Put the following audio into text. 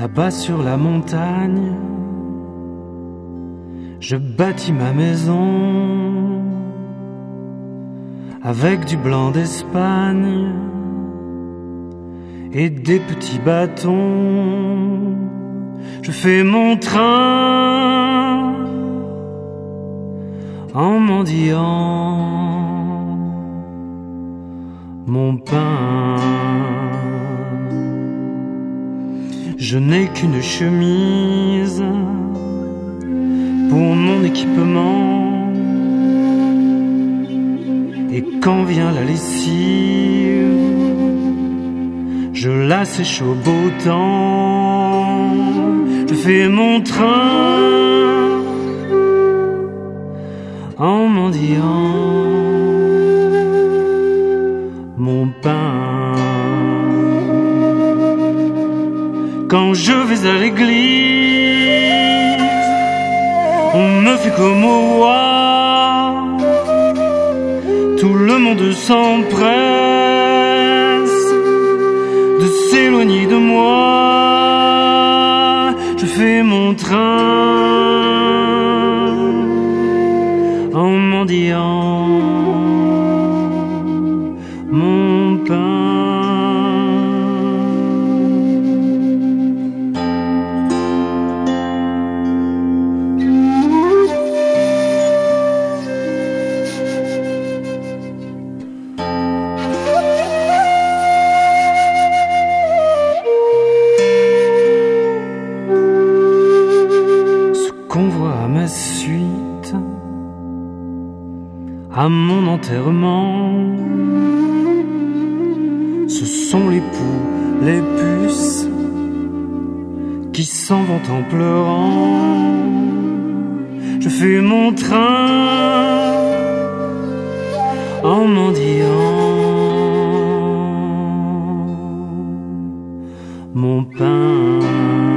Là-bas sur la montagne, je bâtis ma maison avec du blanc d'Espagne et des petits bâtons. Je fais mon train en mendiant mon pain. Je n'ai qu'une chemise pour mon équipement, et quand vient la lessive, je la sèche au beau temps. Je fais mon train en mendiant mon pain. Quand je vais à l'église, on me fait comme au roi. Tout le monde s'empresse de s'éloigner de moi. Je fais mon train en mendiant mon pain. Qu'on voit à ma suite, à mon enterrement, ce sont les poux, les puces qui s'en vont en pleurant. Je fais mon train en mendiant mon pain.